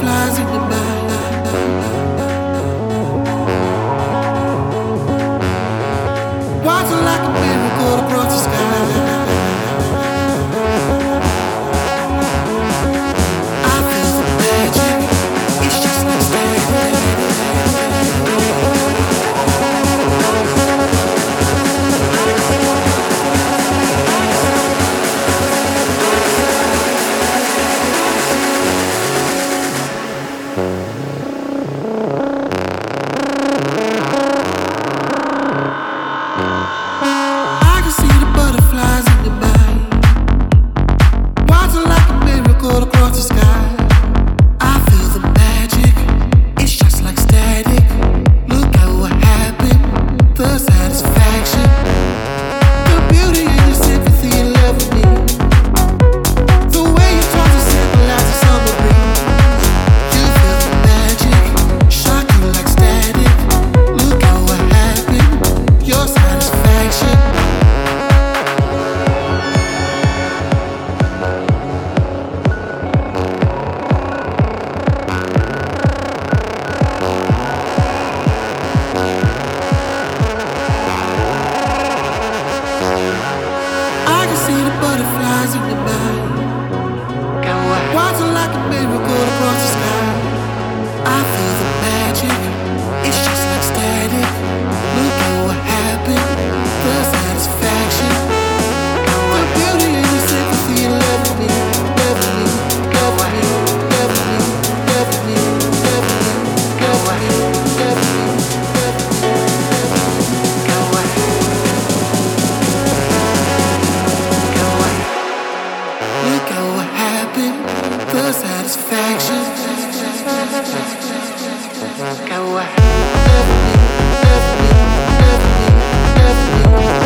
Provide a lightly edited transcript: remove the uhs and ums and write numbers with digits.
butterflies in your mind. Watching like a miracle across the sky. I feel the magic. It's just like static. I can see the butterflies in your mind, watching like a miracle across the sky. I feel the magic, it's just like static. Look at what happened, the satisfaction, the beauty in your sympathy and love for me. The way you talk to symbolize the summer breeze. You feel the magic, shocking like static. Look at what happened, your satisfaction. I can see the butterflies in your mind, watching like a miracle across the sky. I feel the magic, it's just like static. Look at what happened, the satisfaction, the beauty in your sympathy and love for me, love for me, love for me, love for me, love for me, love for me, love for me, love for me, love for me, love for me. Look at what happened, the satisfaction. Look at what happened, love me, love me, love me, love me.